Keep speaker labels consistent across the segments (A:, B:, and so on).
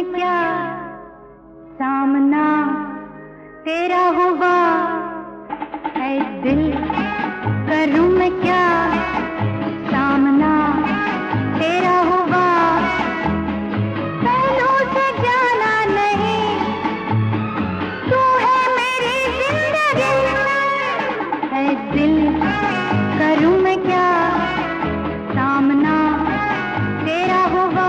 A: क्या सामना तेरा हुआ है दिल, करूं मैं क्या सामना तेरा हुआ। पहलू से जाना नहीं, तू है मेरी जिंदगी है दिल, करूं मैं क्या सामना तेरा हुआ।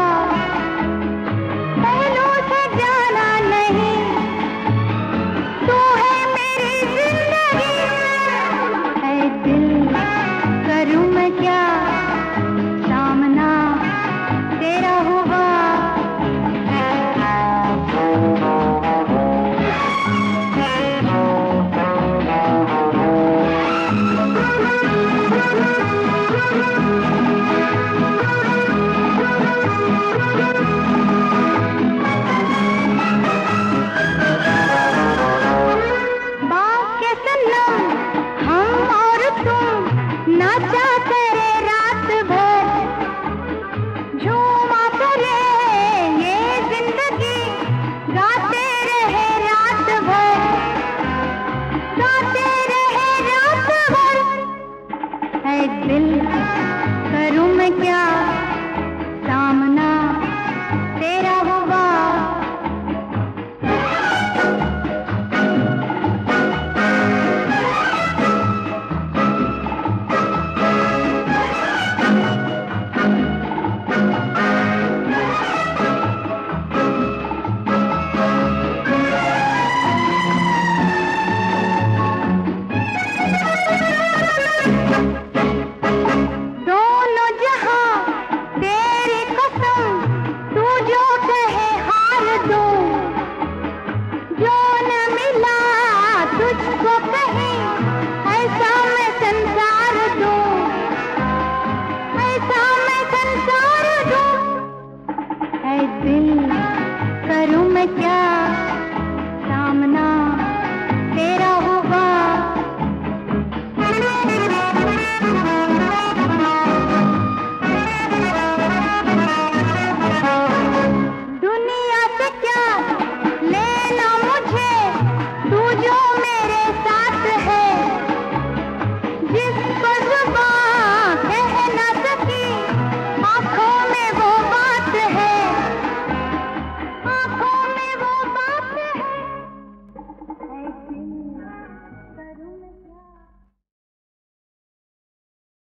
A: पहलू से जाना नहीं, तू है मेरी जिंदगी है दिल, करूं मैं क्या सामना तेरा हुआ। नाचा करे रात भर, झूमा करे ये जिंदगी, गाते रहे रात भर, गाते रहे रात भर है दिल, करूं मैं क्या सामना तेरा हुआ। तुझको कहीं ऐसा मैं संसार दूं, ऐसा मैं संसार दूं है दिल, करूं मैं क्या